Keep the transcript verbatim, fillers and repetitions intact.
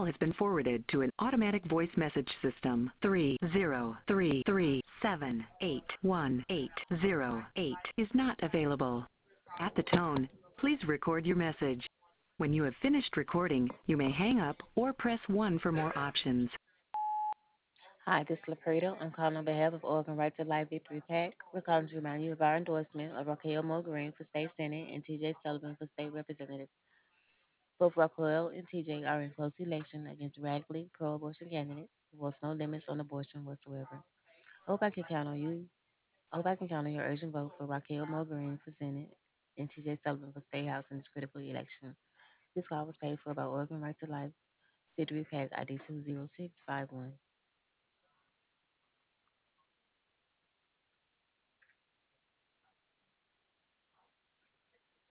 call has been forwarded to an automatic voice message system. Three zero three three seven eight one eight zero eight is not available. At the tone, please record your message. When you have finished recording, you may hang up or press one for more options. Hi, this is Lapreda. I'm calling on behalf of Oregon Right to Life Victory PAC. We're calling to remind you of our endorsement of Raquel Mulgreen for State Senate and T J Sullivan for State Representative. Both Raquel and T J are in close election against radically pro-abortion candidates who wants no limits on abortion whatsoever. I hope I can count on you. I hope I can count on your urgent vote for Raquel Mulgreen for Senate and T J Sullivan for State House in this critical election. This call was paid for by Oregon Right to Life Victory PAC I D two zero six five one.